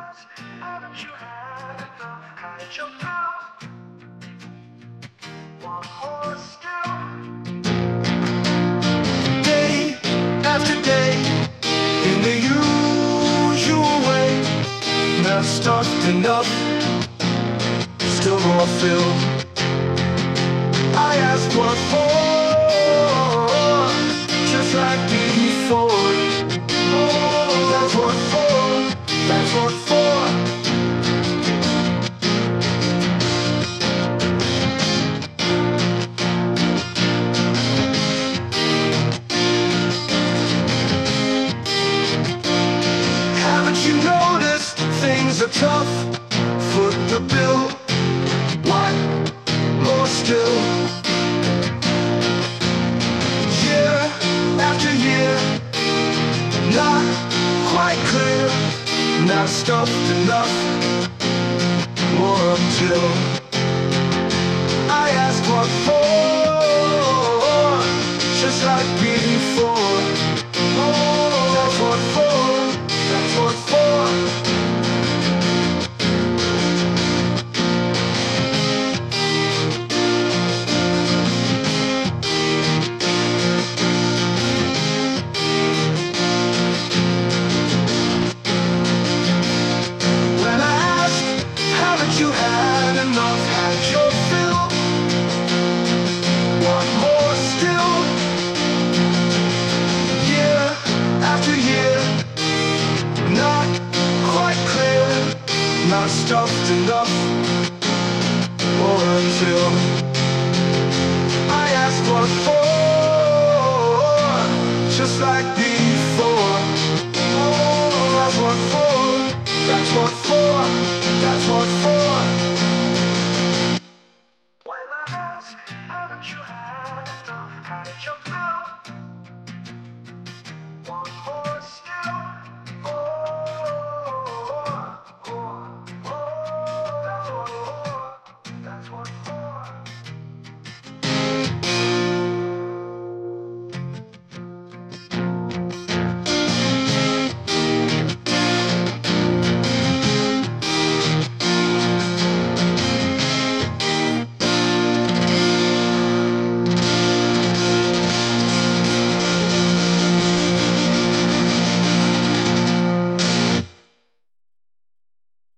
Haven't you had enough? Had your fill? Want more still? Day after day, in the usual way. Not stuffed enough, still more fill. I asked what for, just like before. Oh, that's what for, that's what for. Haven't you noticed things are tough? Foot the bill. What? More still. Year after year, not quite clear, not stuffed enough, more until I ask what for, just like before. Oh, that's what for, that's what for. You had enough, had your fill. Want more still? Year after year, not quite clear, not stuffed enough, or until I asked what for, just like before. Oh, that's what for, that's what for.